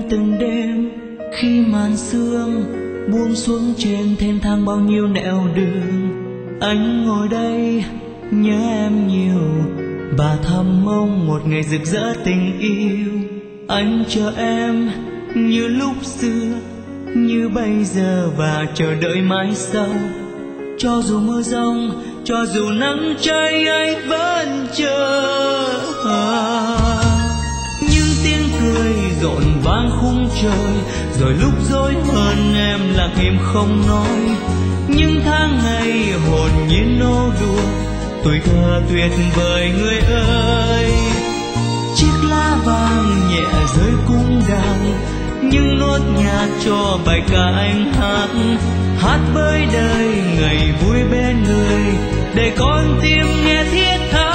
từng đêm khi màn sương buông xuống trên thênh thang bao nhiêu nẻo đường, anh ngồi đây nhớ em nhiều và thầm mong một ngày rực rỡ tình yêu. Anh chờ em như lúc xưa, như bây giờ và chờ đợi mãi sau. Cho dù mưa giông, cho dù nắng cháy, anh vẫn chờ. Những tiếng cười rộn vang khung trời, rồi lúc dối hơn em lặng im không nói. Những tháng ngày hồn nhiên nô đùa, tuổi thơ tuyệt vời người ơi. Chiếc lá vàng nhẹ rơi cung đàn, những nốt nhạc cho bài ca anh hát. Hát với đời ngày vui bên người, để con tim nghe thiết tha.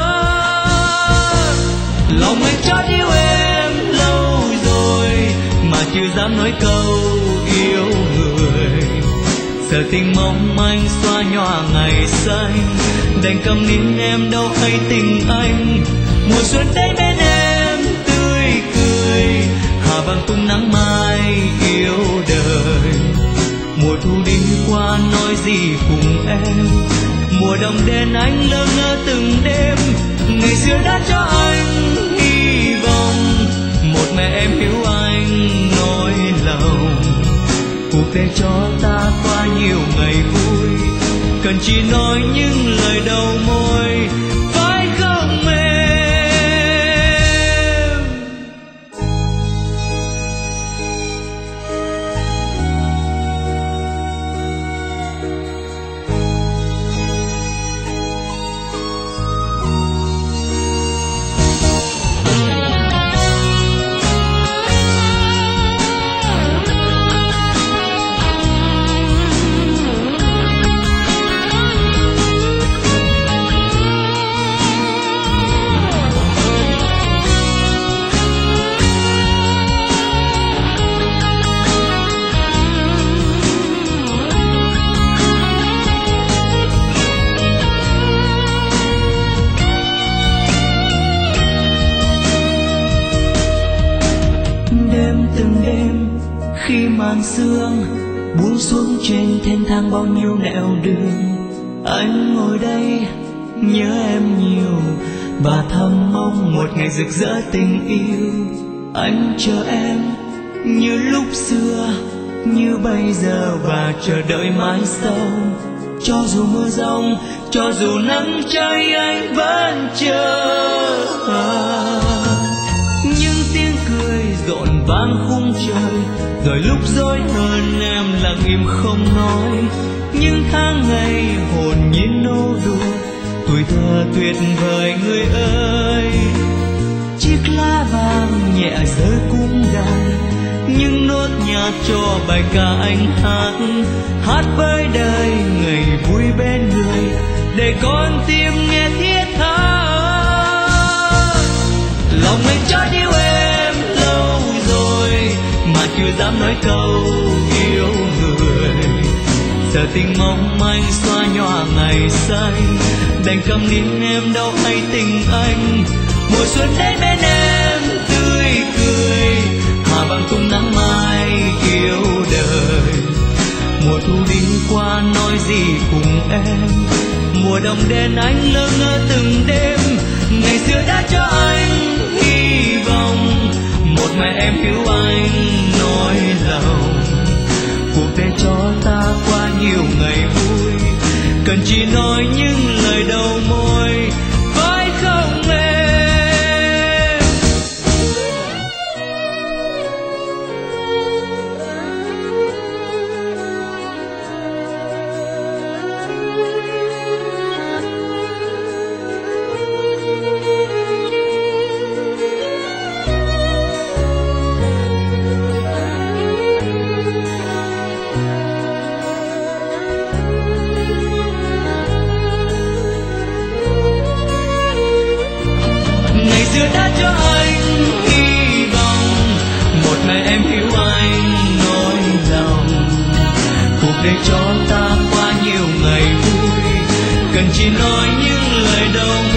Lòng anh chót yêu em lâu rồi, mà chưa dám nói câu yêu người. Giờ tình mong manh xóa nhòa ngày xanh, đành cầm nín em đâu hay tình anh. Mùa xuân đến bên em tươi cười, hà vàng tung nắng mai yêu đời. Mùa thu đi qua nói gì cùng em, mùa đông đến anh lơ ngơ từng đêm. Ngày xưa đã cho anh hy vọng, một mẹ em hiểu anh nỗi lòng. Cuộc đời cho ta qua nhiều ngày vui, cần chỉ nói những lời đầu môi, phải không em? Từng đêm khi màn sương buông xuống trên thênh thang bao nhiêu nẻo đường, anh ngồi đây nhớ em nhiều và thầm mong một ngày rực rỡ tình yêu. Anh chờ em như lúc xưa, như bây giờ và chờ đợi mãi sau. Cho dù mưa giông, cho dù nắng cháy, anh vẫn chờ. Những tiếng cười rộn vang khung trời, rồi lúc dối hơn em lặng im không nói. Những tháng ngày hồn nhiên nô đùa, tuổi thơ tuyệt vời người ơi. Chiếc lá vàng nhẹ rơi cung đàn, những nốt nhạc cho bài ca anh hát. Hát với đời ngày vui bên người, để con tim nghe thiết tha. Lòng anh chót yêu em lâu rồi, mà chưa dám nói câu yêu người. Giờ tình mong manh xóa nhòa ngày xanh, đành cầm nín em đâu hay tình anh. Mùa xuân đến bên em tươi cười, hà vàng tung nắng mai yêu đời. Mùa thu đi qua nói gì cùng em, mùa đông đến anh lơ ngơ từng đêm. Ngày xưa đã cho anh hy vọng, một mẹ em hiểu anh nỗi lòng. Cuộc đời cho ta qua nhiều ngày vui, cần chỉ nói những lời đầu môi, phải không em? Đã cho anh hy vọng, một ngày em hiểu anh nỗi lòng. Cuộc đời cho ta qua nhiều ngày vui, cần chỉ nói những lời đầu